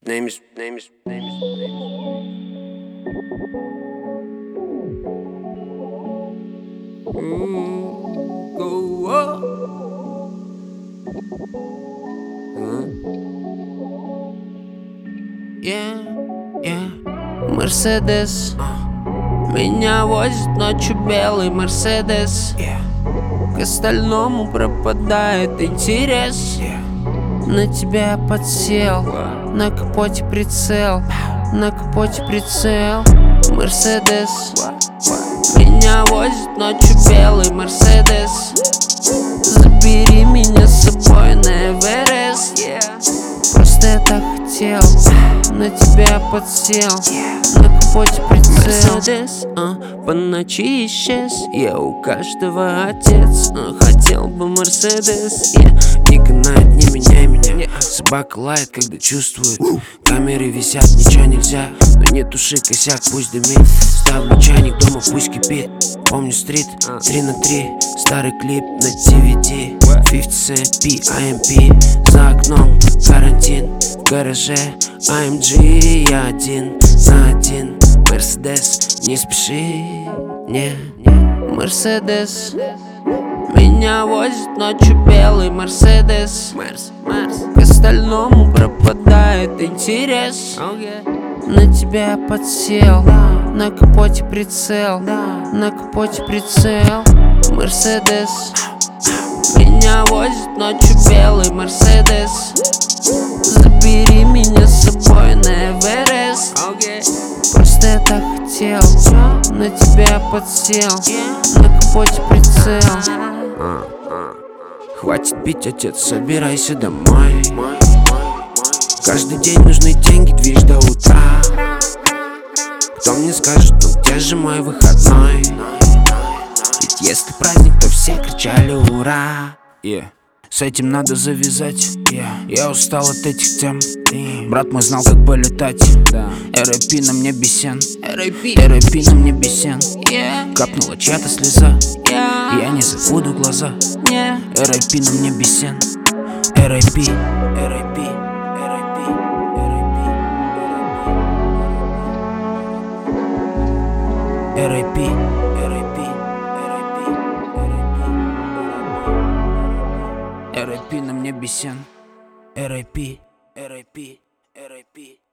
Go up. Мерседес меня возит ночью белый Мерседес. К остальному пропадает интерес. На тебя подсел, на капоте прицел, на капоте прицел. Мерседес меня возит ночью белый Мерседес. Забери меня с собой на Эверест. Просто я так хотел, на тебя подсел, на капоте прицел. Мерседес, по ночи исчез. Я у каждого отец, хотел бы Мерседес. Не канает, не меняй меня. Собака лает, когда чувствует. Камеры висят, ничего нельзя. Но не туши косяк, пусть дымит. Ставлю чайник дома, пусть кипит. Помню стрит, 3 на 3. Старый клип на TVT. 50 Cent, PIMP. За окном карантин, в гараже AMG. Я один за один. Мерседес, не спеши, не. Мерседес меня возит ночью белый Мерседес. К остальному пропадает интерес. На тебя подсел, на капоте прицел, на капоте прицел. Мерседес меня возит ночью белый Мерседес. Забери меня с собой на Эверест. Просто я так хотел, на тебя подсел, на капоте прицел. Хватит пить, отец, собирайся домой. Каждый день нужны деньги, движ до утра. Кто мне скажет, ну где же мой выходной? Ведь если праздник, то все кричали ура. С этим надо завязать. Я устал от этих тем. Брат мой знал, как полетать. R.I.P. на мне бесен. R.I.P. на мне бесен. Капнула чья-то слеза, я не забуду глаза. R.I.P. на мне бесен. R.I.P. R.I.P. R.I.P. R.I.P. R.I.P. R.I.P. R.I.P. на мне бесен. R.I.P. R.I.P. R.I.P.